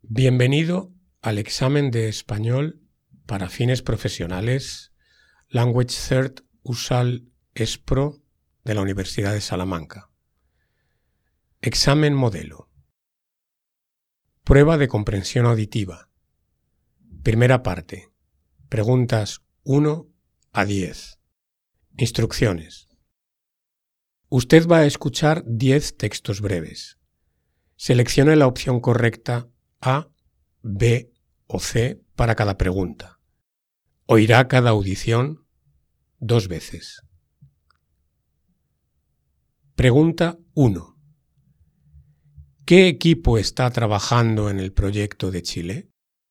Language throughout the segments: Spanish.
Bienvenido al examen de español para fines profesionales Language Cert USAL ESPRO de la Universidad de Salamanca. Examen modelo. Prueba de comprensión auditiva. Primera parte. Preguntas 1 a 10. Instrucciones. Usted va a escuchar 10 textos breves. Seleccione la opción correcta A, B o C para cada pregunta. Oirá cada audición 2 veces. Pregunta 1. ¿Qué equipo está trabajando en el proyecto de Chile?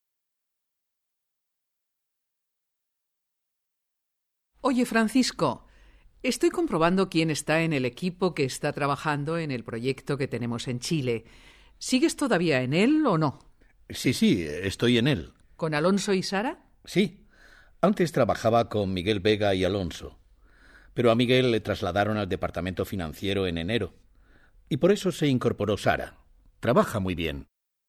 Oye, Francisco, estoy comprobando quién está en el equipo que está trabajando en el proyecto que tenemos en Chile. ¿Sigues todavía en él o no? Sí, estoy en él. ¿Con Alonso y Sara? Sí. Antes trabajaba con Miguel Vega y Alonso, pero a Miguel le trasladaron al departamento financiero en enero, y por eso se incorporó Sara. Trabaja muy bien.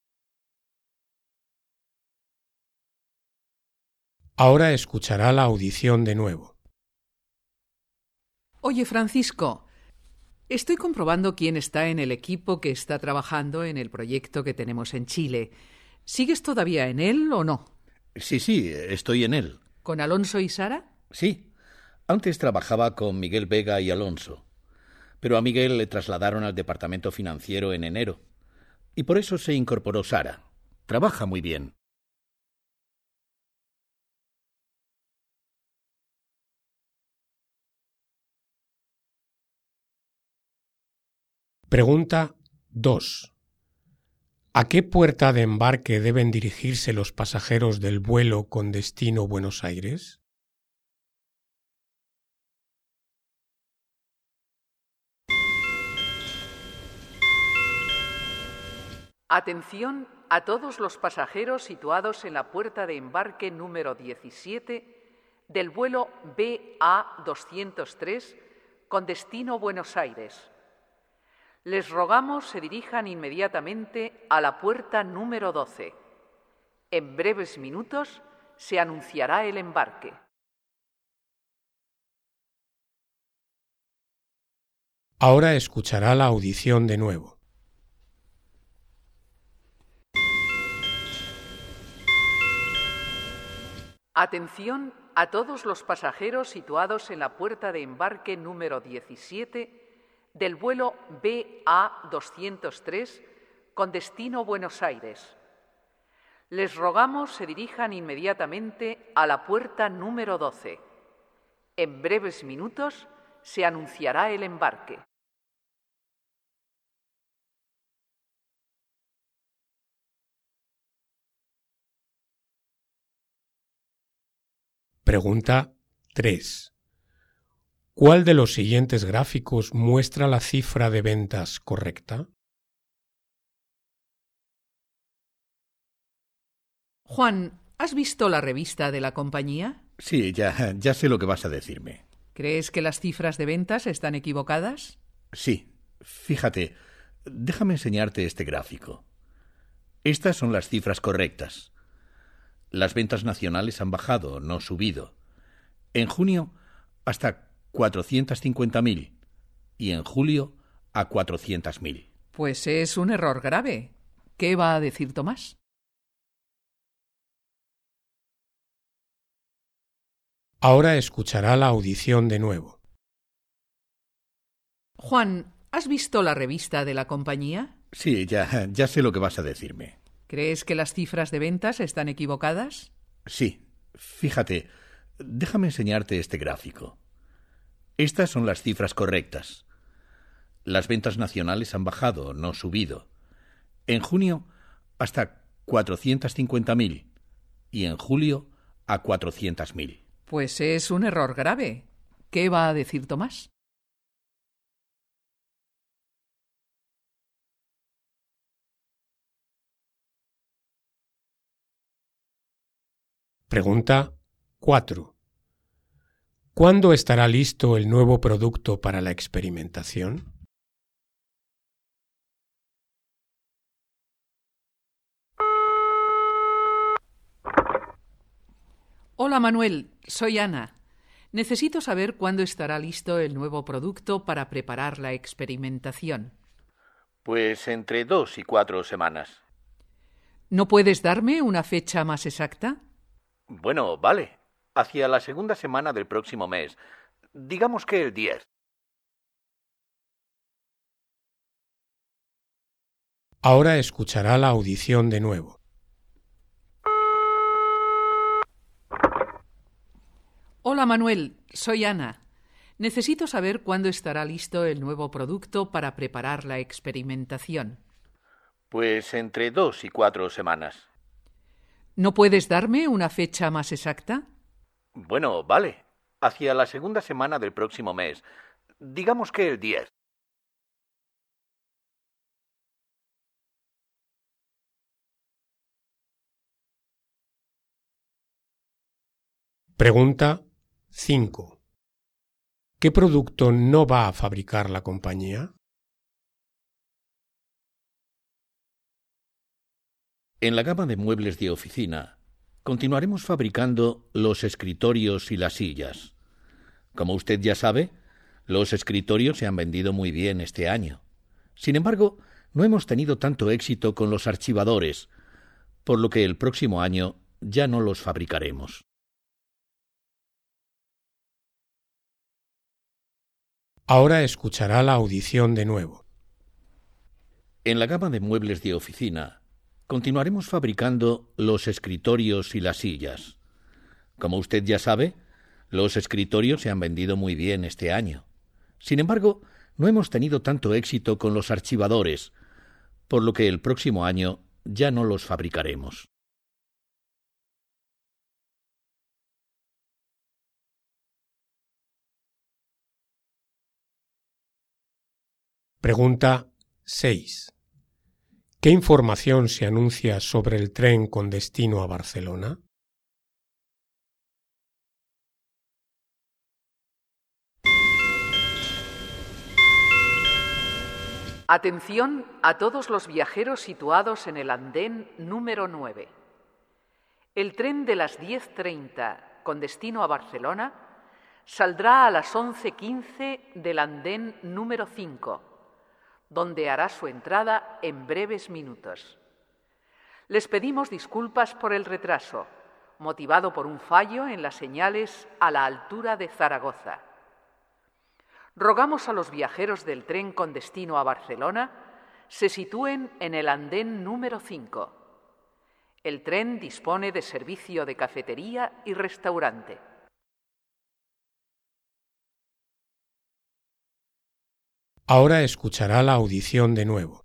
Ahora escuchará la audición de nuevo. Oye, Francisco, estoy comprobando quién está en el equipo que está trabajando en el proyecto que tenemos en Chile. ¿Sigues todavía en él o no? Sí, estoy en él. ¿Con Alonso y Sara? Sí. Antes trabajaba con Miguel Vega y Alonso, pero a Miguel le trasladaron al departamento financiero en enero, y por eso se incorporó Sara. Trabaja muy bien. Pregunta 2. ¿A qué puerta de embarque deben dirigirse los pasajeros del vuelo con destino Buenos Aires? Atención a todos los pasajeros situados en la puerta de embarque número 17 del vuelo BA203 con destino Buenos Aires. Les rogamos se dirijan inmediatamente a la puerta número 12. En breves minutos se anunciará el embarque. Ahora escuchará la audición de nuevo. Atención a todos los pasajeros situados en la puerta de embarque número 17 del vuelo BA203 con destino Buenos Aires. Les rogamos se dirijan inmediatamente a la puerta número 12. En breves minutos se anunciará el embarque. Pregunta 3. ¿Cuál de los siguientes gráficos muestra la cifra de ventas correcta? Juan, ¿has visto la revista de la compañía? Sí, ya sé lo que vas a decirme. ¿Crees que las cifras de ventas están equivocadas? Sí. Fíjate, déjame enseñarte este gráfico. Estas son las cifras correctas. Las ventas nacionales han bajado, no subido. En junio hasta 450.000 y en julio a 400.000. Pues es un error grave. ¿Qué va a decir Tomás? Ahora escuchará la audición de nuevo. Juan, ¿has visto la revista de la compañía? Sí, ya sé lo que vas a decirme. ¿Crees que las cifras de ventas están equivocadas? Sí. Fíjate, déjame enseñarte este gráfico. Estas son las cifras correctas. Las ventas nacionales han bajado, no subido. En junio hasta 450.000 y en julio a 400.000. Pues es un error grave. ¿Qué va a decir Tomás? Pregunta 4. ¿Cuándo estará listo el nuevo producto para la experimentación? Hola Manuel, soy Ana. Necesito saber cuándo estará listo el nuevo producto para preparar la experimentación. Pues entre 2 y 4 semanas. ¿No puedes darme una fecha más exacta? Bueno, vale. Hacia la segunda semana del próximo mes. Digamos que el 10. Ahora escuchará la audición de nuevo. Hola Manuel, soy Ana. Necesito saber cuándo estará listo el nuevo producto para preparar la experimentación. Pues entre 2 y 4 semanas. ¿No puedes darme una fecha más exacta? Bueno, vale. Hacia la segunda semana del próximo mes. Digamos que el 10. Pregunta 5. ¿Qué producto no va a fabricar la compañía? En la gama de muebles de oficina, continuaremos fabricando los escritorios y las sillas. Como usted ya sabe, los escritorios se han vendido muy bien este año. Sin embargo, no hemos tenido tanto éxito con los archivadores, por lo que el próximo año ya no los fabricaremos. Ahora escuchará la audición de nuevo. En la gama de muebles de oficina, continuaremos fabricando los escritorios y las sillas. Como usted ya sabe, los escritorios se han vendido muy bien este año. Sin embargo, no hemos tenido tanto éxito con los archivadores, por lo que el próximo año ya no los fabricaremos. Pregunta 6. ¿Qué información se anuncia sobre el tren con destino a Barcelona? Atención a todos los viajeros situados en el andén número 9. El tren de las 10:30 con destino a Barcelona saldrá a las 11:15 del andén número 5, donde hará su entrada en breves minutos. Les pedimos disculpas por el retraso, motivado por un fallo en las señales a la altura de Zaragoza. Rogamos a los viajeros del tren con destino a Barcelona se sitúen en el andén número 5. El tren dispone de servicio de cafetería y restaurante. Ahora escuchará la audición de nuevo.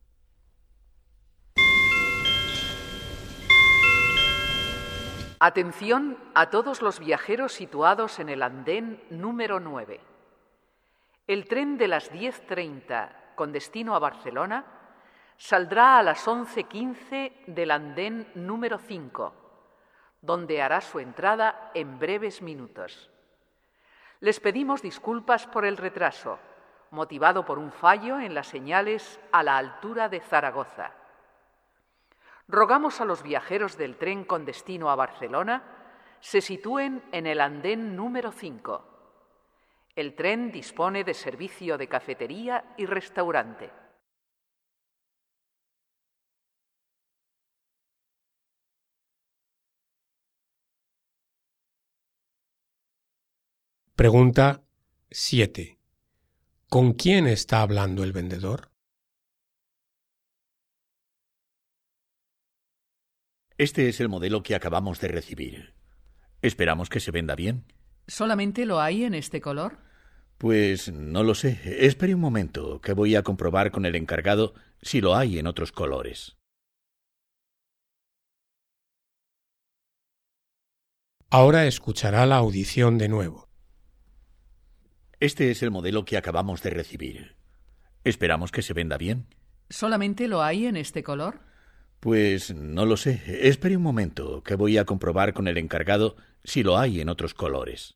Atención a todos los viajeros situados en el andén número 9. El tren de las 10:30 con destino a Barcelona saldrá a las 11:15 del andén número 5, donde hará su entrada en breves minutos. Les pedimos disculpas por el retraso, motivado por un fallo en las señales a la altura de Zaragoza. Rogamos a los viajeros del tren con destino a Barcelona se sitúen en el andén número 5. El tren dispone de servicio de cafetería y restaurante. Pregunta 7. ¿Con quién está hablando el vendedor? Este es el modelo que acabamos de recibir. Esperamos que se venda bien. ¿Solamente lo hay en este color? Pues no lo sé. Espere un momento, que voy a comprobar con el encargado si lo hay en otros colores. Ahora escuchará la audición de nuevo. Este es el modelo que acabamos de recibir. Esperamos que se venda bien. ¿Solamente lo hay en este color? Pues no lo sé. Espere un momento, que voy a comprobar con el encargado si lo hay en otros colores.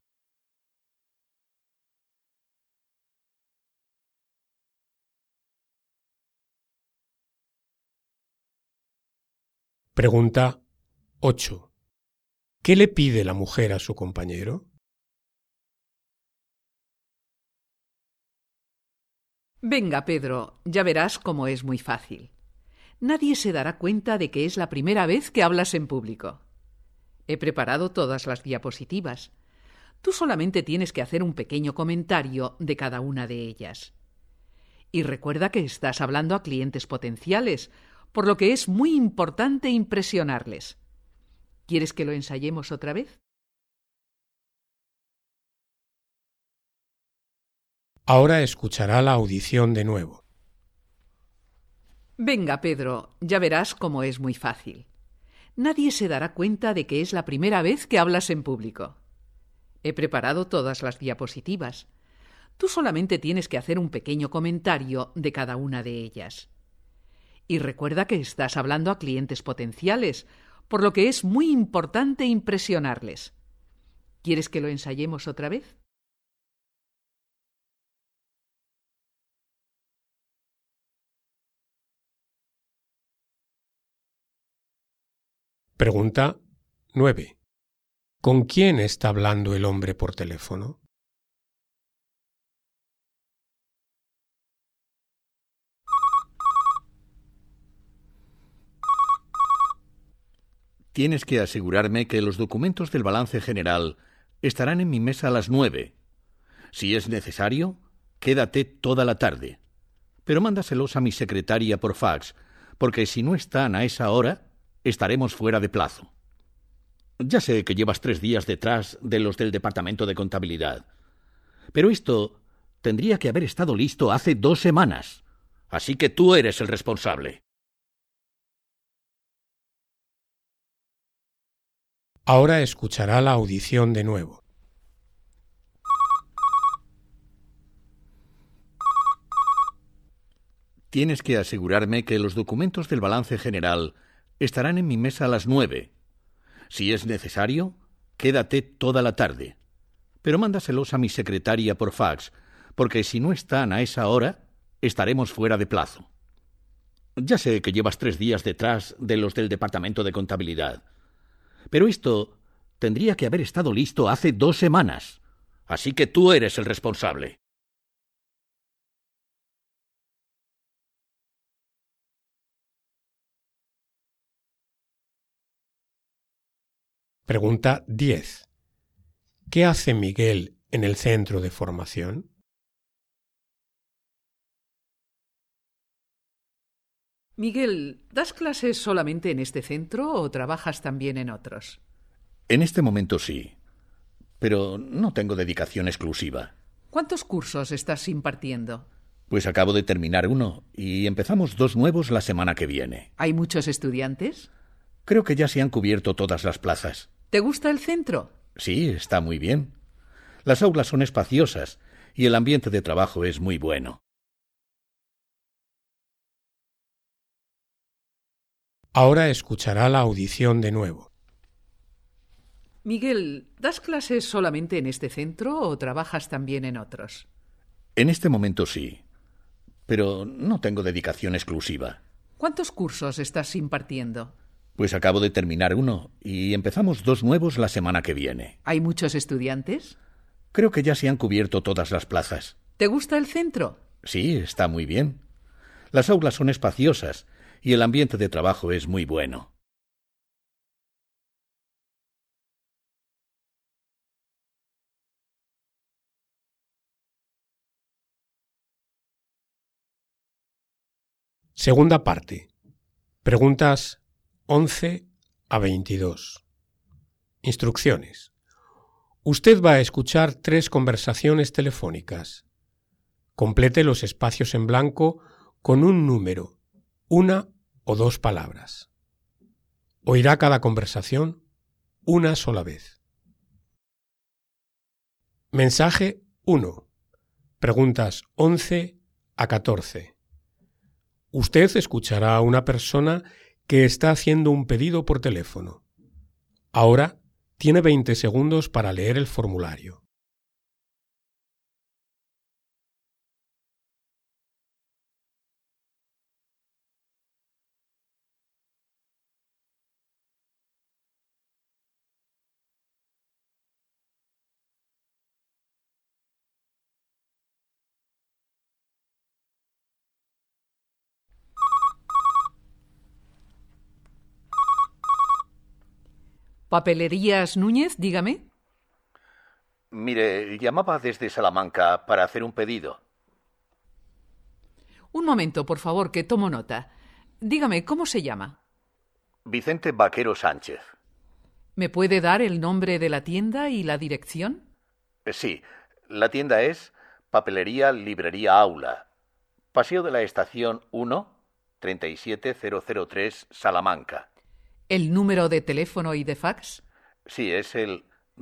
Pregunta 8. ¿Qué le pide la mujer a su compañero? Venga, Pedro, ya verás cómo es muy fácil. Nadie se dará cuenta de que es la primera vez que hablas en público. He preparado todas las diapositivas. Tú solamente tienes que hacer un pequeño comentario de cada una de ellas. Y recuerda que estás hablando a clientes potenciales, por lo que es muy importante impresionarles. ¿Quieres que lo ensayemos otra vez? Ahora escuchará la audición de nuevo. Venga, Pedro, ya verás cómo es muy fácil. Nadie se dará cuenta de que es la primera vez que hablas en público. He preparado todas las diapositivas. Tú solamente tienes que hacer un pequeño comentario de cada una de ellas. Y recuerda que estás hablando a clientes potenciales, por lo que es muy importante impresionarles. ¿Quieres que lo ensayemos otra vez? Pregunta 9. ¿Con quién está hablando el hombre por teléfono? Tienes que asegurarme que los documentos del balance general estarán en mi mesa a las 9. Si es necesario, quédate toda la tarde. Pero mándaselos a mi secretaria por fax, porque si no están a esa hora, estaremos fuera de plazo. Ya sé que llevas 3 días detrás de los del departamento de contabilidad, pero esto tendría que haber estado listo hace 2 semanas. Así que tú eres el responsable. Ahora escuchará la audición de nuevo. Tienes que asegurarme que los documentos del balance general estarán en mi mesa a las 9. Si es necesario, quédate toda la tarde. Pero mándaselos a mi secretaria por fax, porque si no están a esa hora, estaremos fuera de plazo. Ya sé que llevas 3 días detrás de los del departamento de contabilidad, pero esto tendría que haber estado listo hace 2 semanas. Así que tú eres el responsable. Pregunta 10. ¿Qué hace Miguel en el centro de formación? Miguel, ¿das clases solamente en este centro o trabajas también en otros? En este momento sí, pero no tengo dedicación exclusiva. ¿Cuántos cursos estás impartiendo? Pues acabo de terminar uno y empezamos 2 nuevos la semana que viene. ¿Hay muchos estudiantes? Creo que ya se han cubierto todas las plazas. ¿Te gusta el centro? Sí, está muy bien. Las aulas son espaciosas y el ambiente de trabajo es muy bueno. Ahora escuchará la audición de nuevo. Miguel, ¿das clases solamente en este centro o trabajas también en otros? En este momento sí, pero no tengo dedicación exclusiva. ¿Cuántos cursos estás impartiendo? Pues acabo de terminar uno y empezamos 2 nuevos la semana que viene. ¿Hay muchos estudiantes? Creo que ya se han cubierto todas las plazas. ¿Te gusta el centro? Sí, está muy bien. Las aulas son espaciosas y el ambiente de trabajo es muy bueno. Segunda parte. Preguntas 11 a 22. Instrucciones. Usted va a escuchar 3 conversaciones telefónicas. Complete los espacios en blanco con un número, 1 o 2 palabras. Oirá cada conversación una sola vez. Mensaje 1. Preguntas 11 a 14. Usted escuchará a una persona que está haciendo un pedido por teléfono. Ahora tiene 20 segundos para leer el formulario. Papelerías Núñez, dígame. Mire, llamaba desde Salamanca para hacer un pedido. Un momento, por favor, que tomo nota. Dígame, ¿cómo se llama? Vicente Vaquero Sánchez. ¿Me puede dar el nombre de la tienda y la dirección? Sí, la tienda es Papelería Librería Aula, Paseo de la Estación 1, 37003, Salamanca. ¿El número de teléfono y de fax? Sí, es el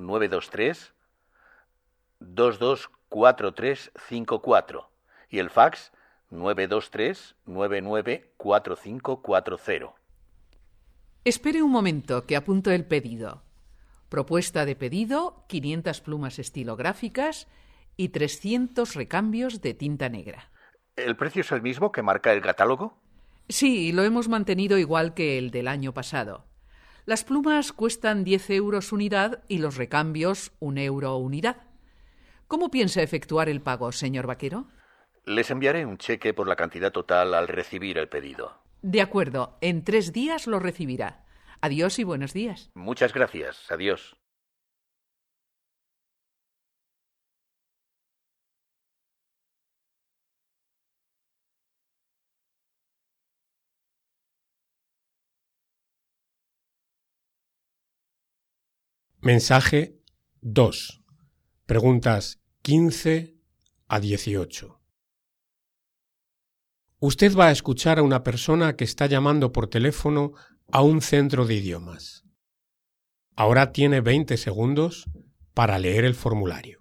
923-224354 y el fax 923-994540. Espere un momento, que apunto el pedido. Propuesta de pedido, 500 plumas estilográficas y 300 recambios de tinta negra. ¿El precio es el mismo que marca el catálogo? Sí, lo hemos mantenido igual que el del año pasado. Las plumas cuestan 10 euros unidad y los recambios 1 euro unidad. ¿Cómo piensa efectuar el pago, señor Vaquero? Les enviaré un cheque por la cantidad total al recibir el pedido. De acuerdo, en 3 días lo recibirá. Adiós y buenos días. Muchas gracias. Adiós. Mensaje 2. Preguntas 15 a 18. Usted va a escuchar a una persona que está llamando por teléfono a un centro de idiomas. Ahora tiene 20 segundos para leer el formulario.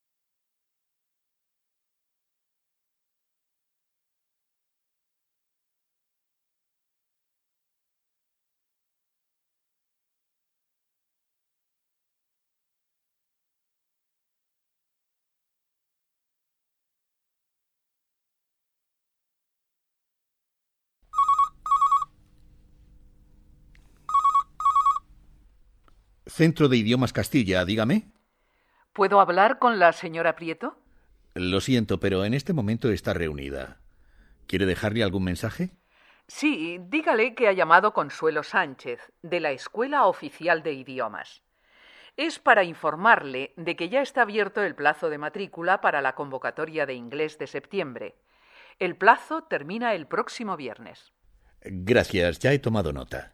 Centro de Idiomas Castilla, dígame. ¿Puedo hablar con la señora Prieto? Lo siento, pero en este momento está reunida. ¿Quiere dejarle algún mensaje? Sí, dígale que ha llamado Consuelo Sánchez, de la Escuela Oficial de Idiomas. Es para informarle de que ya está abierto el plazo de matrícula para la convocatoria de inglés de septiembre. El plazo termina el próximo viernes. Gracias, ya he tomado nota.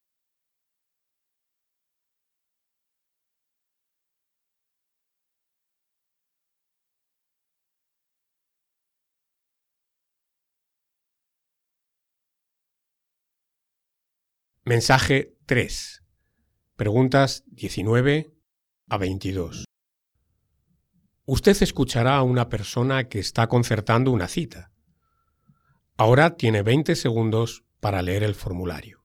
Mensaje 3. Preguntas 19 a 22. Usted escuchará a una persona que está concertando una cita. Ahora tiene 20 segundos para leer el formulario.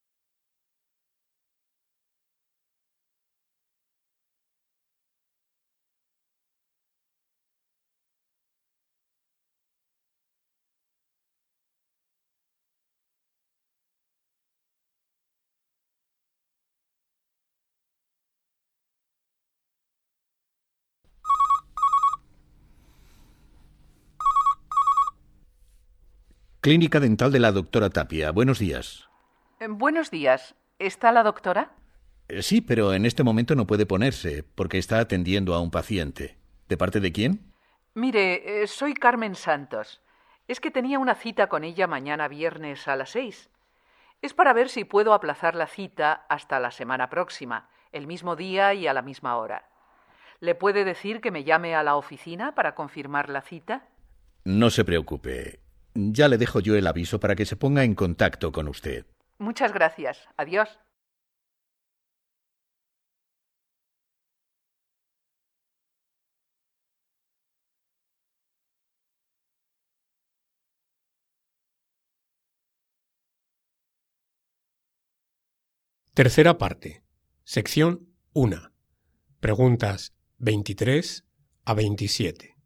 Clínica Dental de la doctora Tapia. Buenos días. Buenos días. ¿Está la doctora? Sí, pero en este momento no puede ponerse, porque está atendiendo a un paciente. ¿De parte de quién? Mire, soy Carmen Santos. Es que tenía una cita con ella mañana viernes a las 6. Es para ver si puedo aplazar la cita hasta la semana próxima, el mismo día y a la misma hora. ¿Le puede decir que me llame a la oficina para confirmar la cita? No se preocupe. Ya le dejo yo el aviso para que se ponga en contacto con usted. Muchas gracias. Adiós. Tercera parte. Sección 1. Preguntas 23 a 27.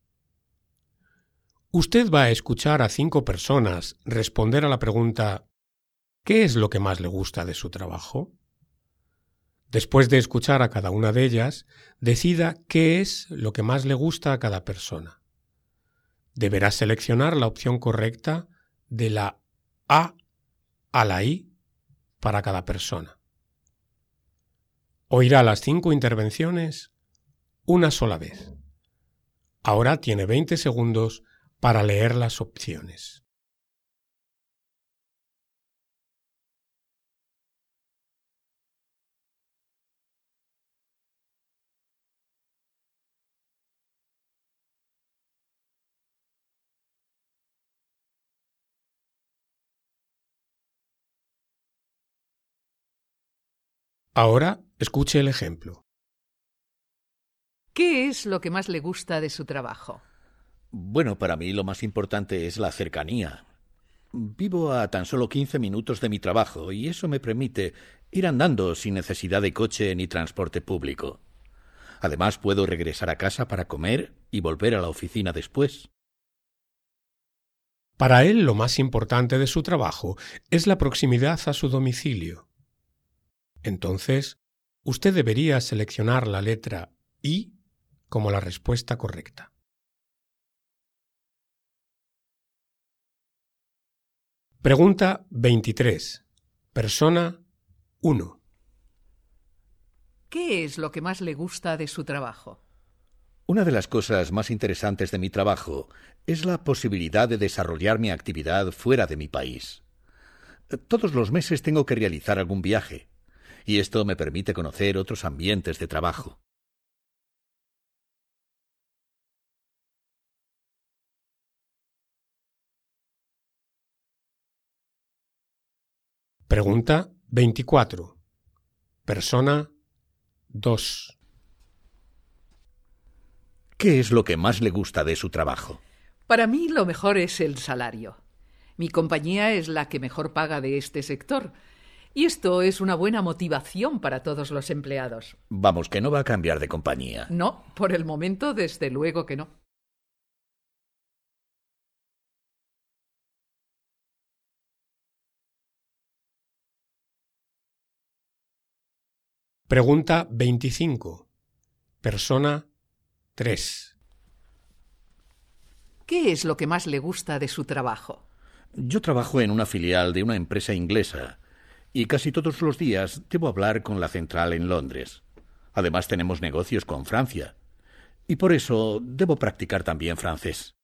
Usted va a escuchar a 5 personas responder a la pregunta ¿qué es lo que más le gusta de su trabajo? Después de escuchar a cada una de ellas, decida qué es lo que más le gusta a cada persona. Deberá seleccionar la opción correcta de la A a la I para cada persona. Oirá las 5 intervenciones una sola vez. Ahora tiene 20 segundos para leer las opciones. Ahora escuche el ejemplo. ¿Qué es lo que más le gusta de su trabajo? Bueno, para mí lo más importante es la cercanía. Vivo a tan solo 15 minutos de mi trabajo y eso me permite ir andando sin necesidad de coche ni transporte público. Además, puedo regresar a casa para comer y volver a la oficina después. Para él, lo más importante de su trabajo es la proximidad a su domicilio. Entonces, usted debería seleccionar la letra I como la respuesta correcta. Pregunta 23. Persona 1. ¿Qué es lo que más le gusta de su trabajo? Una de las cosas más interesantes de mi trabajo es la posibilidad de desarrollar mi actividad fuera de mi país. Todos los meses tengo que realizar algún viaje, y esto me permite conocer otros ambientes de trabajo. Pregunta 24. Persona 2. ¿Qué es lo que más le gusta de su trabajo? Para mí lo mejor es el salario. Mi compañía es la que mejor paga de este sector. Y esto es una buena motivación para todos los empleados. Vamos, que no va a cambiar de compañía. No, por el momento, desde luego que no. Pregunta 25. Persona 3. ¿Qué es lo que más le gusta de su trabajo? Yo trabajo en una filial de una empresa inglesa y casi todos los días debo hablar con la central en Londres. Además tenemos negocios con Francia y por eso debo practicar también francés.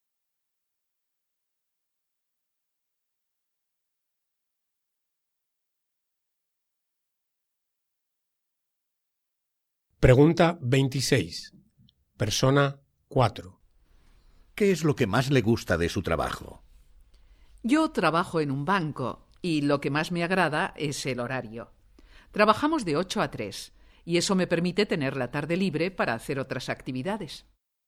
Pregunta 26. Persona 4. ¿Qué es lo que más le gusta de su trabajo? Yo trabajo en un banco y lo que más me agrada es el horario. Trabajamos de 8 a 3 y eso me permite tener la tarde libre para hacer otras actividades.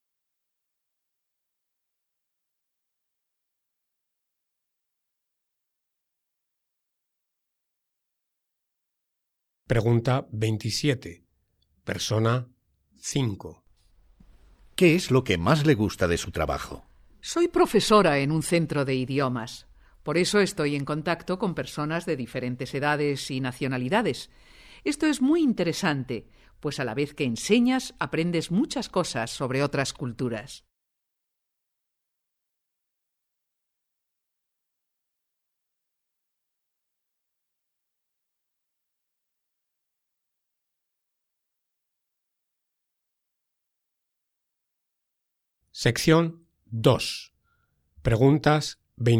Pregunta 27. Persona 5. ¿Qué es lo que más le gusta de su trabajo? Soy profesora en un centro de idiomas. Por eso estoy en contacto con personas de diferentes edades y nacionalidades. Esto es muy interesante, pues a la vez que enseñas, aprendes muchas cosas sobre otras culturas. Sección 2. Preguntas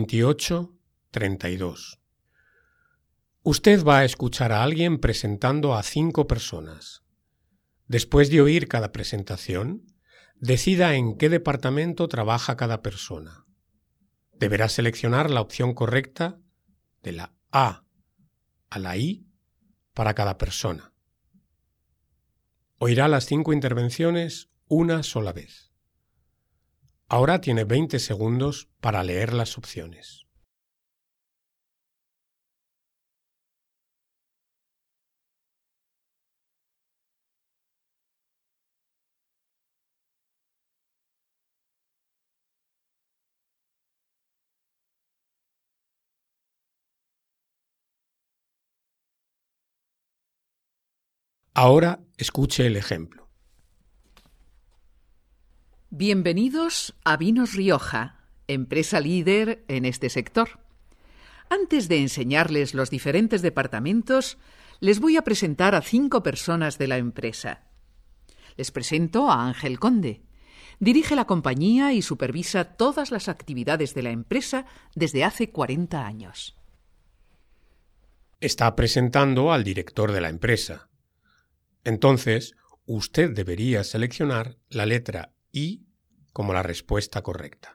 28-32. Usted va a escuchar a alguien presentando a 5 personas. Después de oír cada presentación, decida en qué departamento trabaja cada persona. Deberá seleccionar la opción correcta de la A a la I para cada persona. Oirá las 5 intervenciones una sola vez. Ahora tiene 20 segundos para leer las opciones. Ahora escuche el ejemplo. Bienvenidos a Vinos Rioja, empresa líder en este sector. Antes de enseñarles los diferentes departamentos, Les voy a presentar a 5 personas de la empresa. Les presento a Ángel Conde. Dirige la compañía y supervisa todas las actividades de la empresa desde hace 40 años. Está presentando al director de la empresa. Entonces, usted debería seleccionar la letra I como la respuesta correcta.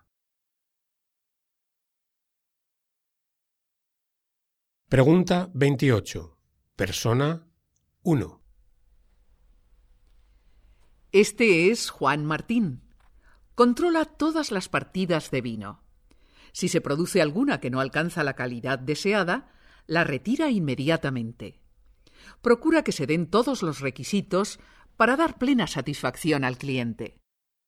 Pregunta 28. Persona 1. Este es Juan Martín. Controla todas las partidas de vino. Si se produce alguna que no alcanza la calidad deseada, la retira inmediatamente. Procura que se den todos los requisitos para dar plena satisfacción al cliente.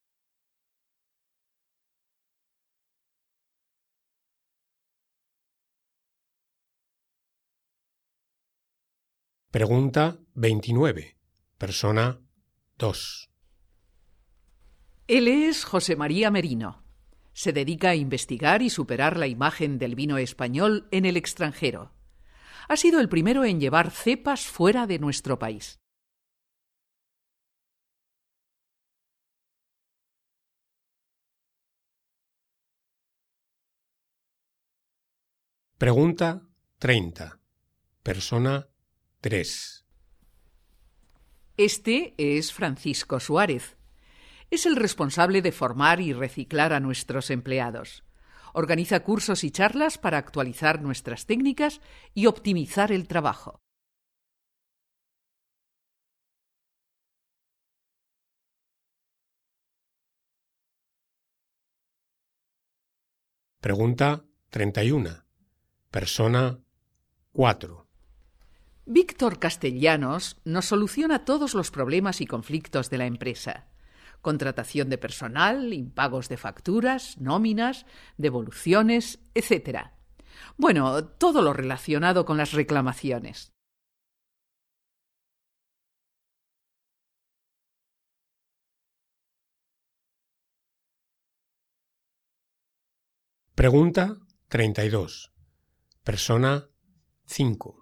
Pregunta 29. Persona 2. Él es José María Merino. Se dedica a investigar y superar la imagen del vino español en el extranjero. Ha sido el primero en llevar cepas fuera de nuestro país. Pregunta 30. Persona 3. Este es Francisco Suárez. Es el responsable de formar y reciclar a nuestros empleados. Organiza cursos y charlas para actualizar nuestras técnicas y optimizar el trabajo. Pregunta 31. Persona 4. Víctor Castellanos nos soluciona todos los problemas y conflictos de la empresa. Contratación de personal, impagos de facturas, nóminas, devoluciones, etc. Bueno, todo lo relacionado con las reclamaciones. Pregunta 32. Persona 5.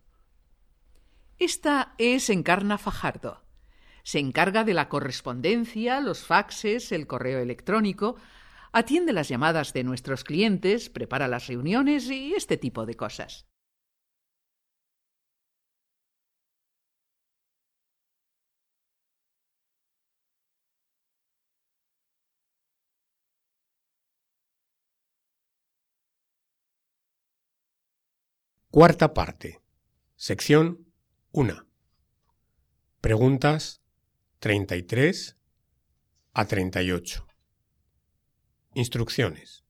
Esta es Encarna Fajardo. Se encarga de la correspondencia, los faxes, el correo electrónico, atiende las llamadas de nuestros clientes, prepara las reuniones y este tipo de cosas. Cuarta parte. Sección 1. Preguntas 33 a 38. Instrucciones.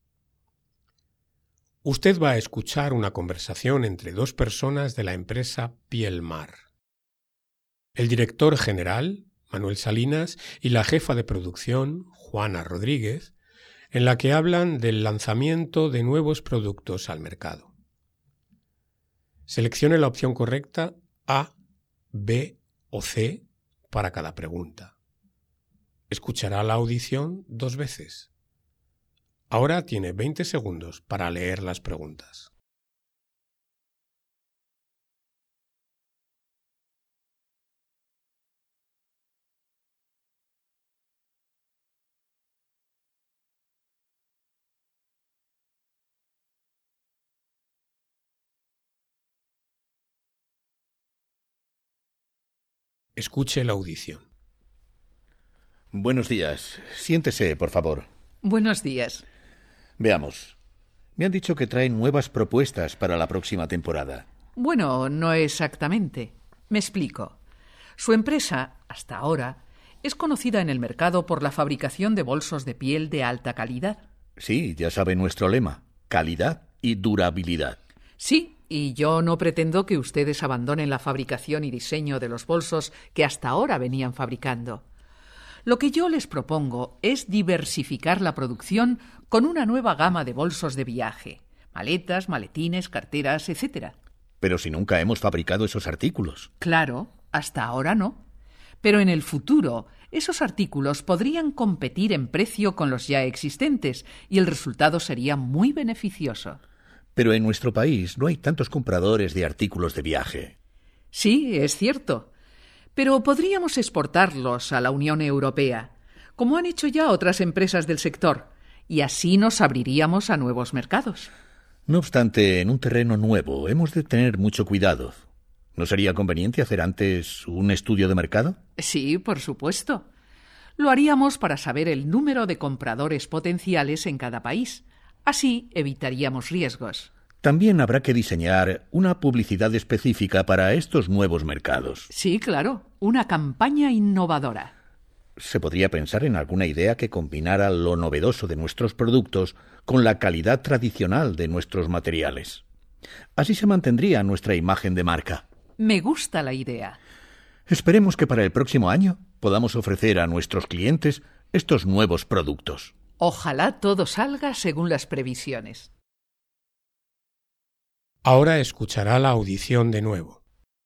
Usted va a escuchar una conversación entre 2 personas de la empresa Pielmar. El director general, Manuel Salinas, y la jefa de producción, Juana Rodríguez, en la que hablan del lanzamiento de nuevos productos al mercado. Seleccione la opción correcta A, B o C para cada pregunta. Escuchará la audición 2 veces. Ahora tiene 20 segundos para leer las preguntas. Escuche la audición. Buenos días. Siéntese, por favor. Buenos días. Veamos. Me han dicho que traen nuevas propuestas para la próxima temporada. Bueno, no exactamente. Me explico. Su empresa, hasta ahora, es conocida en el mercado por la fabricación de bolsos de piel de alta calidad. Sí, ya sabe nuestro lema: calidad y durabilidad. Sí, y yo no pretendo que ustedes abandonen la fabricación y diseño de los bolsos que hasta ahora venían fabricando. Lo que yo les propongo es diversificar la producción con una nueva gama de bolsos de viaje, maletas, maletines, carteras, etc. Pero si nunca hemos fabricado esos artículos. Claro, hasta ahora no. Pero en el futuro, esos artículos podrían competir en precio con los ya existentes y el resultado sería muy beneficioso. Pero en nuestro país no hay tantos compradores de artículos de viaje. Sí, es cierto. Pero podríamos exportarlos a la Unión Europea, como han hecho ya otras empresas del sector, y así nos abriríamos a nuevos mercados. No obstante, en un terreno nuevo hemos de tener mucho cuidado. ¿No sería conveniente hacer antes un estudio de mercado? Sí, por supuesto. Lo haríamos para saber el número de compradores potenciales en cada país. Así evitaríamos riesgos. También habrá que diseñar una publicidad específica para estos nuevos mercados. Sí, claro, una campaña innovadora. Se podría pensar en alguna idea que combinara lo novedoso de nuestros productos con la calidad tradicional de nuestros materiales. Así se mantendría nuestra imagen de marca. Me gusta la idea. Esperemos que para el próximo año podamos ofrecer a nuestros clientes estos nuevos productos. Ojalá todo salga según las previsiones. Ahora escuchará la audición de nuevo.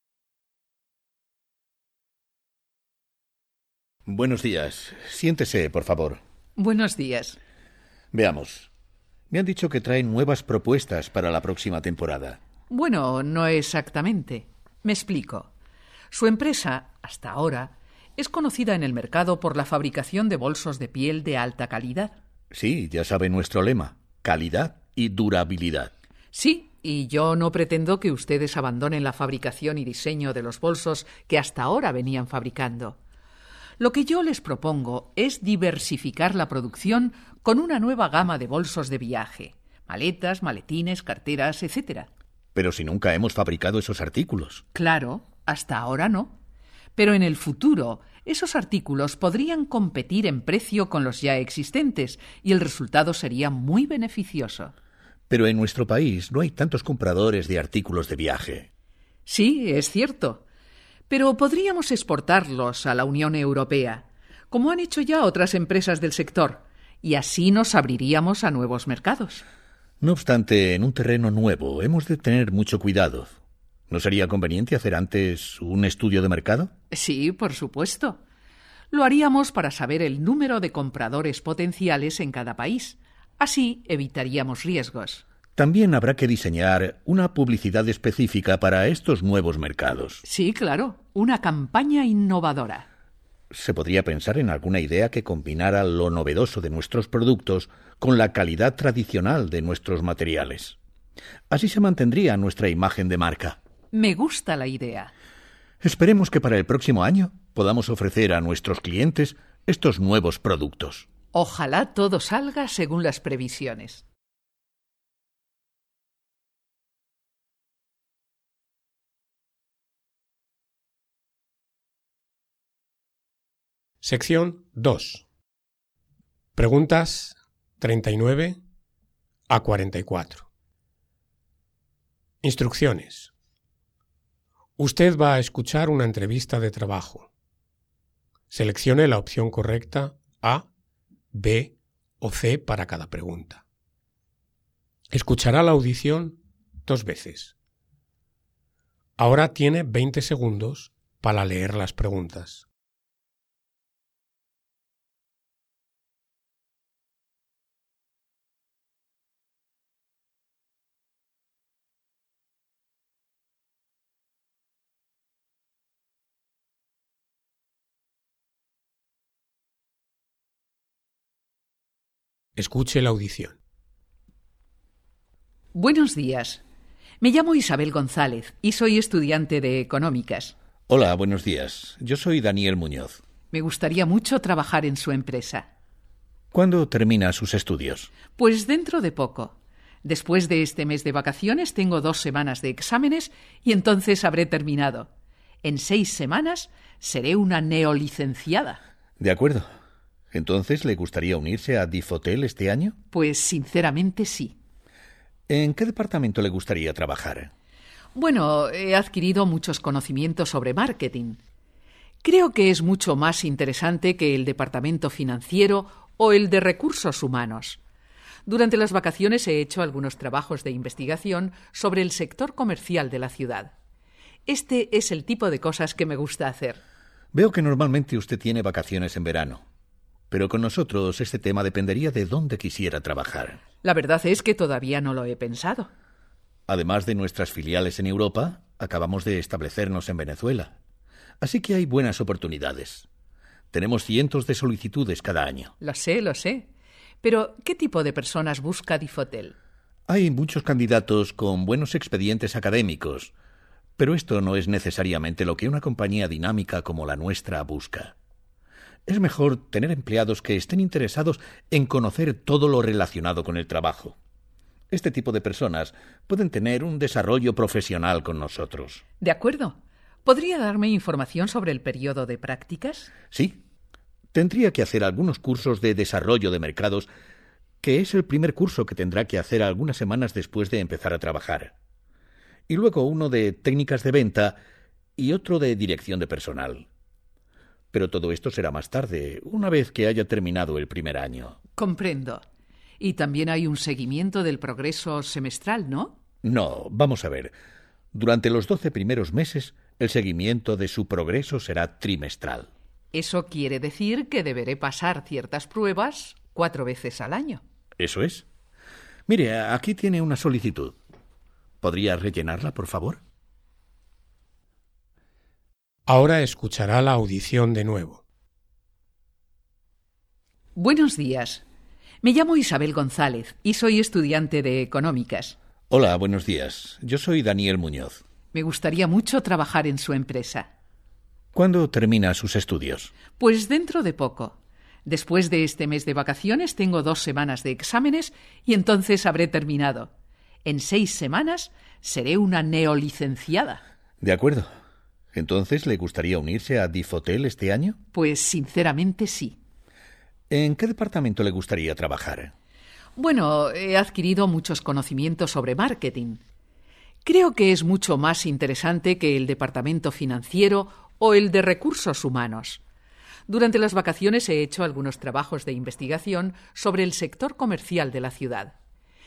Buenos días. Siéntese, por favor. Buenos días. Veamos. Me han dicho que traen nuevas propuestas para la próxima temporada. Bueno, no exactamente. Me explico. Su empresa, hasta ahora, es conocida en el mercado por la fabricación de bolsos de piel de alta calidad. Sí, ya sabe nuestro lema: calidad y durabilidad. Sí, y yo no pretendo que ustedes abandonen la fabricación y diseño de los bolsos que hasta ahora venían fabricando. Lo que yo les propongo es diversificar la producción con una nueva gama de bolsos de viaje, maletas, maletines, carteras, etc. Pero si nunca hemos fabricado esos artículos. Claro, hasta ahora no. Pero en el futuro, esos artículos podrían competir en precio con los ya existentes y el resultado sería muy beneficioso. Pero en nuestro país no hay tantos compradores de artículos de viaje. Sí, es cierto. Pero podríamos exportarlos a la Unión Europea, como han hecho ya otras empresas del sector, y así nos abriríamos a nuevos mercados. No obstante, en un terreno nuevo hemos de tener mucho cuidado. ¿No sería conveniente hacer antes un estudio de mercado? Sí, por supuesto. Lo haríamos para saber el número de compradores potenciales en cada país. Así evitaríamos riesgos. También habrá que diseñar una publicidad específica para estos nuevos mercados. Sí, claro, una campaña innovadora. Se podría pensar en alguna idea que combinara lo novedoso de nuestros productos con la calidad tradicional de nuestros materiales. Así se mantendría nuestra imagen de marca. Me gusta la idea. Esperemos que para el próximo año podamos ofrecer a nuestros clientes estos nuevos productos. Ojalá todo salga según las previsiones. Sección 2. Preguntas 39 a 44. Instrucciones. Usted va a escuchar una entrevista de trabajo. Seleccione la opción correcta A, B o C para cada pregunta. Escuchará la audición 2 veces. Ahora tiene 20 segundos para leer las preguntas. Escuche la audición. Buenos días. Me llamo Isabel González y soy estudiante de Económicas. Hola, buenos días. Yo soy Daniel Muñoz. Me gustaría mucho trabajar en su empresa. ¿Cuándo termina sus estudios? Pues dentro de poco. Después de este mes de vacaciones tengo 2 semanas de exámenes y entonces habré terminado. En 6 semanas seré una neolicenciada. De acuerdo. ¿Entonces le gustaría unirse a Difotel este año? Pues sinceramente sí. ¿En qué departamento le gustaría trabajar? Bueno, he adquirido muchos conocimientos sobre marketing. Creo que es mucho más interesante que el departamento financiero o el de recursos humanos. Durante las vacaciones he hecho algunos trabajos de investigación sobre el sector comercial de la ciudad. Este es el tipo de cosas que me gusta hacer. Veo que normalmente usted tiene vacaciones en verano. Pero con nosotros este tema dependería de dónde quisiera trabajar. La verdad es que todavía no lo he pensado. Además de nuestras filiales en Europa, acabamos de establecernos en Venezuela. Así que hay buenas oportunidades. Tenemos cientos de solicitudes cada año. Lo sé. Pero, ¿qué tipo de personas busca Difotel? Hay muchos candidatos con buenos expedientes académicos, pero esto no es necesariamente lo que una compañía dinámica como la nuestra busca. Es mejor tener empleados que estén interesados en conocer todo lo relacionado con el trabajo. Este tipo de personas pueden tener un desarrollo profesional con nosotros. De acuerdo. ¿Podría darme información sobre el periodo de prácticas? Sí. Tendría que hacer algunos cursos de desarrollo de mercados, que es el primer curso que tendrá que hacer algunas semanas después de empezar a trabajar. Y luego uno de técnicas de venta y otro de dirección de personal. Pero todo esto será más tarde, una vez que haya terminado el primer año. Comprendo. Y también hay un seguimiento del progreso semestral, ¿no? No, vamos a ver. Durante los 12 primeros meses, el seguimiento de su progreso será trimestral. Eso quiere decir que deberé pasar ciertas pruebas 4 veces al año. Eso es. Mire, aquí tiene una solicitud. ¿Podría rellenarla, por favor? Ahora escuchará la audición de nuevo. Buenos días. Me llamo Isabel González y soy estudiante de Económicas. Hola, buenos días. Yo soy Daniel Muñoz. Me gustaría mucho trabajar en su empresa. ¿Cuándo termina sus estudios? Pues dentro de poco. Después de este mes de vacaciones tengo 2 semanas de exámenes y entonces habré terminado. En 6 semanas seré una neolicenciada. De acuerdo. ¿Entonces le gustaría unirse a Difotel este año? Pues sinceramente sí. ¿En qué departamento le gustaría trabajar? Bueno, he adquirido muchos conocimientos sobre marketing. Creo que es mucho más interesante que el departamento financiero o el de recursos humanos. Durante las vacaciones he hecho algunos trabajos de investigación sobre el sector comercial de la ciudad.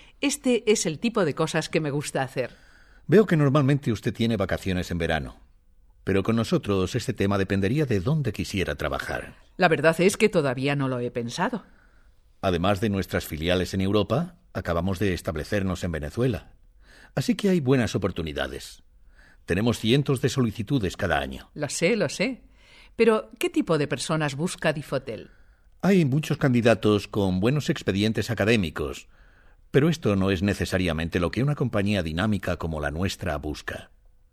Este es el tipo de cosas que me gusta hacer. Veo que normalmente usted tiene vacaciones en verano. Pero con nosotros este tema dependería de dónde quisiera trabajar. La verdad es que todavía no lo he pensado. Además de nuestras filiales en Europa, acabamos de establecernos en Venezuela. Así que hay buenas oportunidades. Tenemos cientos de solicitudes cada año. Lo sé. Pero, ¿qué tipo de personas busca Difotel? Hay muchos candidatos con buenos expedientes académicos, pero esto no es necesariamente lo que una compañía dinámica como la nuestra busca.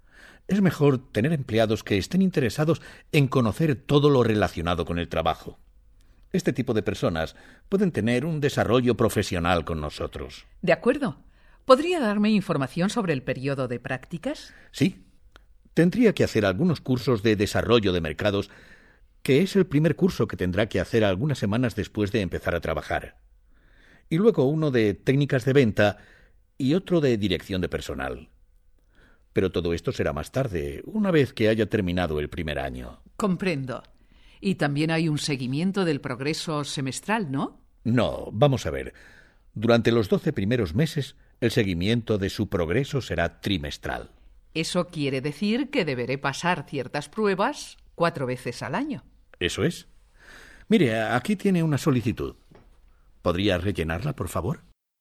Es mejor tener empleados que estén interesados en conocer todo lo relacionado con el trabajo. Este tipo de personas pueden tener un desarrollo profesional con nosotros. De acuerdo. ¿Podría darme información sobre el periodo de prácticas? Sí. Tendría que hacer algunos cursos de desarrollo de mercados, que es el primer curso que tendrá que hacer algunas semanas después de empezar a trabajar. Y luego uno de técnicas de venta y otro de dirección de personal. Pero todo esto será más tarde, una vez que haya terminado el primer año. Comprendo. Y también hay un seguimiento del progreso semestral, ¿no? No, vamos a ver. Durante los 12 primeros meses, el seguimiento de su progreso será trimestral. Eso quiere decir que deberé pasar ciertas pruebas 4 veces al año. Eso es. Mire, aquí tiene una solicitud. ¿Podría rellenarla, por favor?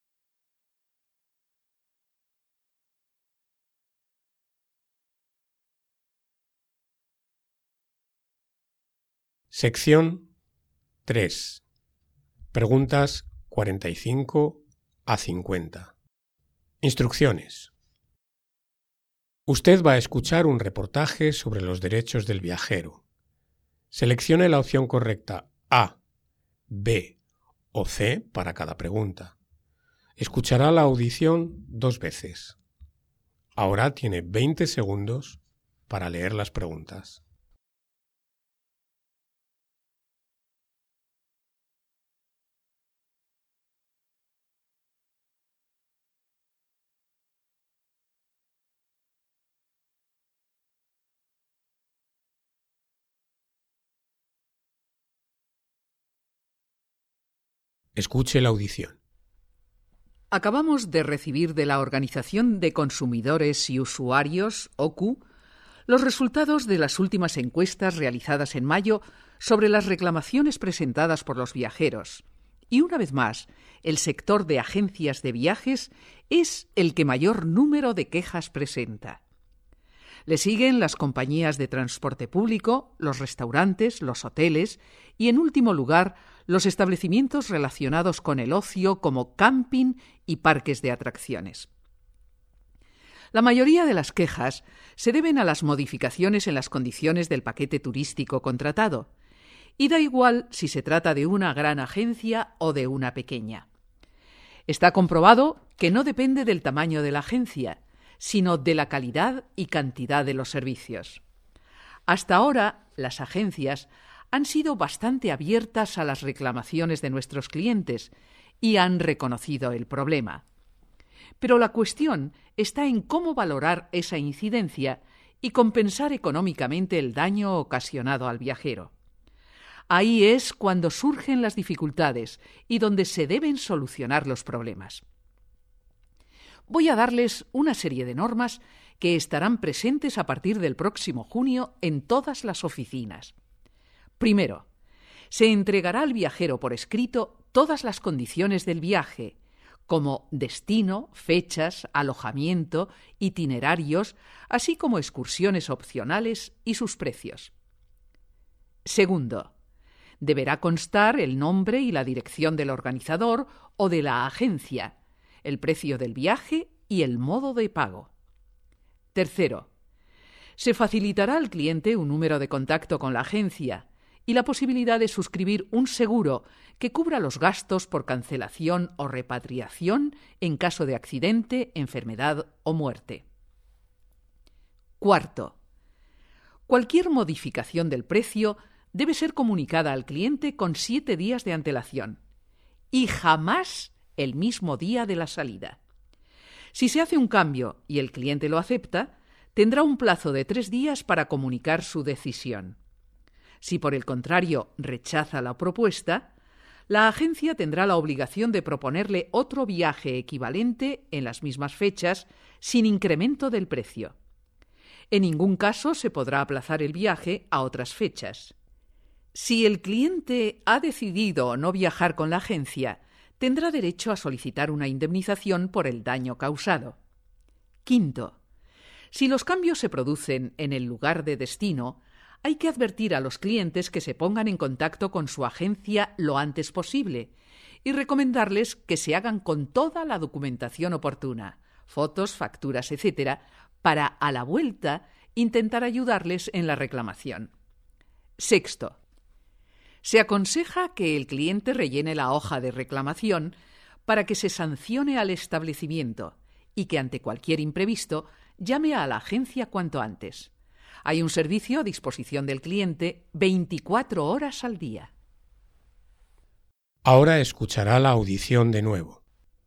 Sección 3. Preguntas 45 a 50. Instrucciones. Usted va a escuchar un reportaje sobre los derechos del viajero. Seleccione la opción correcta A, B o C para cada pregunta. Escuchará la audición 2 veces. Ahora tiene 20 segundos para leer las preguntas. Escuche la audición. Acabamos de recibir de la Organización de Consumidores y Usuarios, OCU, los resultados de las últimas encuestas realizadas en mayo sobre las reclamaciones presentadas por los viajeros. Y una vez más, el sector de agencias de viajes es el que mayor número de quejas presenta. Le siguen las compañías de transporte público, los restaurantes, los hoteles y, en último lugar, los establecimientos relacionados con el ocio como camping y parques de atracciones. La mayoría de las quejas se deben a las modificaciones en las condiciones del paquete turístico contratado, y da igual si se trata de una gran agencia o de una pequeña. Está comprobado que no depende del tamaño de la agencia, sino de la calidad y cantidad de los servicios. Hasta ahora, las agencias han sido bastante abiertas a las reclamaciones de nuestros clientes y han reconocido el problema. Pero la cuestión está en cómo valorar esa incidencia y compensar económicamente el daño ocasionado al viajero. Ahí es cuando surgen las dificultades y donde se deben solucionar los problemas. Voy a darles una serie de normas que estarán presentes a partir del próximo junio en todas las oficinas. Primero, se entregará al viajero por escrito todas las condiciones del viaje, como destino, fechas, alojamiento, itinerarios, así como excursiones opcionales y sus precios. Segundo, deberá constar el nombre y la dirección del organizador o de la agencia, el precio del viaje y el modo de pago. Tercero, se facilitará al cliente un número de contacto con la agencia y la posibilidad de suscribir un seguro que cubra los gastos por cancelación o repatriación en caso de accidente, enfermedad o muerte. Cuarto, cualquier modificación del precio debe ser comunicada al cliente con 7 días de antelación y jamás el mismo día de la salida. Si se hace un cambio y el cliente lo acepta, tendrá un plazo de 3 días para comunicar su decisión. Si por el contrario rechaza la propuesta, la agencia tendrá la obligación de proponerle otro viaje equivalente en las mismas fechas sin incremento del precio. En ningún caso se podrá aplazar el viaje a otras fechas. Si el cliente ha decidido no viajar con la agencia, tendrá derecho a solicitar una indemnización por el daño causado. Quinto, si los cambios se producen en el lugar de destino, hay que advertir a los clientes que se pongan en contacto con su agencia lo antes posible y recomendarles que se hagan con toda la documentación oportuna, fotos, facturas, etc., para, a la vuelta, intentar ayudarles en la reclamación. Sexto, se aconseja que el cliente rellene la hoja de reclamación para que se sancione al establecimiento y que, ante cualquier imprevisto, llame a la agencia cuanto antes. Hay un servicio a disposición del cliente 24 horas al día. Ahora escuchará la audición de nuevo.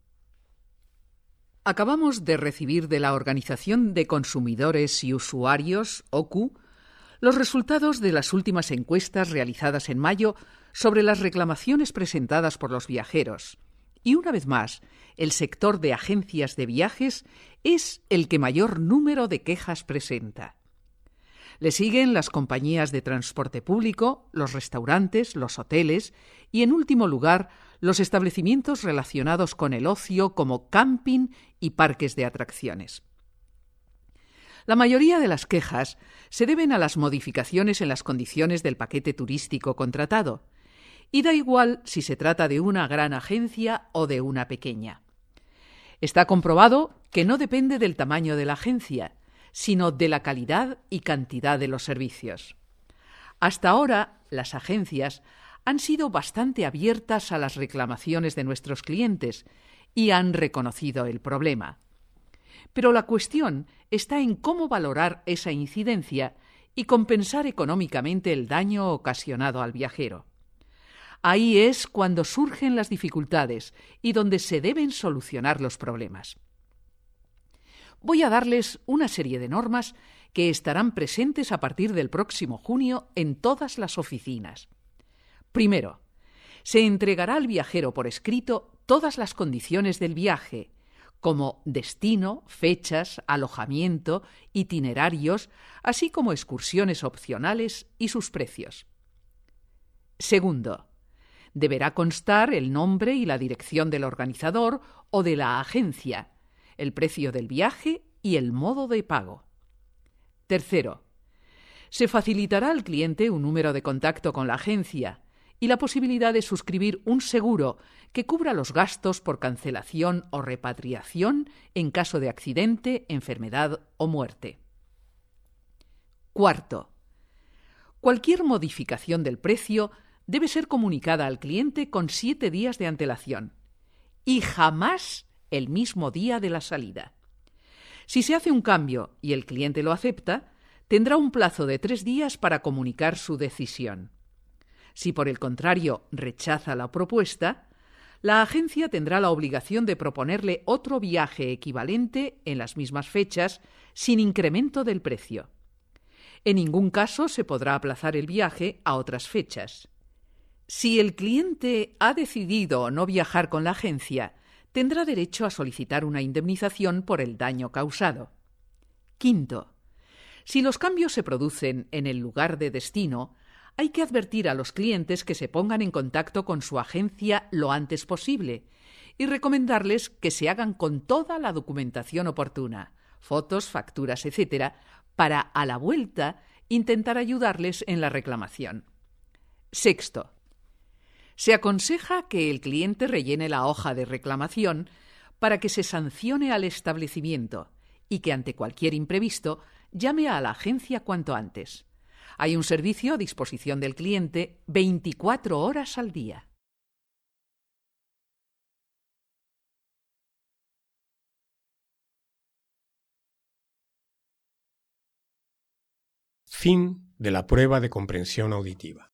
Acabamos de recibir de la Organización de Consumidores y Usuarios, OCU, los resultados de las últimas encuestas realizadas en mayo sobre las reclamaciones presentadas por los viajeros. Y una vez más, el sector de agencias de viajes es el que mayor número de quejas presenta. Le siguen las compañías de transporte público, los restaurantes, los hoteles y, en último lugar, los establecimientos relacionados con el ocio como camping y parques de atracciones. La mayoría de las quejas se deben a las modificaciones en las condiciones del paquete turístico contratado, y da igual si se trata de una gran agencia o de una pequeña. Está comprobado que no depende del tamaño de la agencia, sino de la calidad y cantidad de los servicios. Hasta ahora, las agencias han sido bastante abiertas a las reclamaciones de nuestros clientes y han reconocido el problema. Pero la cuestión está en cómo valorar esa incidencia y compensar económicamente el daño ocasionado al viajero. Ahí es cuando surgen las dificultades y donde se deben solucionar los problemas. Voy a darles una serie de normas que estarán presentes a partir del próximo junio en todas las oficinas. Primero, se entregará al viajero por escrito todas las condiciones del viaje, como destino, fechas, alojamiento, itinerarios, así como excursiones opcionales y sus precios. Segundo, deberá constar el nombre y la dirección del organizador o de la agencia, el precio del viaje y el modo de pago. Tercero, se facilitará al cliente un número de contacto con la agencia y la posibilidad de suscribir un seguro que cubra los gastos por cancelación o repatriación en caso de accidente, enfermedad o muerte. Cuarto, cualquier modificación del precio debe ser comunicada al cliente con 7 días de antelación y jamás el mismo día de la salida. Si se hace un cambio y el cliente lo acepta, tendrá un plazo de 3 días para comunicar su decisión. Si por el contrario rechaza la propuesta, la agencia tendrá la obligación de proponerle otro viaje equivalente en las mismas fechas sin incremento del precio. En ningún caso se podrá aplazar el viaje a otras fechas. Si el cliente ha decidido no viajar con la agencia, tendrá derecho a solicitar una indemnización por el daño causado. Quinto, si los cambios se producen en el lugar de destino, hay que advertir a los clientes que se pongan en contacto con su agencia lo antes posible y recomendarles que se hagan con toda la documentación oportuna, fotos, facturas, etc., para, a la vuelta, intentar ayudarles en la reclamación. Sexto, se aconseja que el cliente rellene la hoja de reclamación para que se sancione al establecimiento y que ante cualquier imprevisto llame a la agencia cuanto antes. Hay un servicio a disposición del cliente 24 horas al día. Fin de la prueba de comprensión auditiva.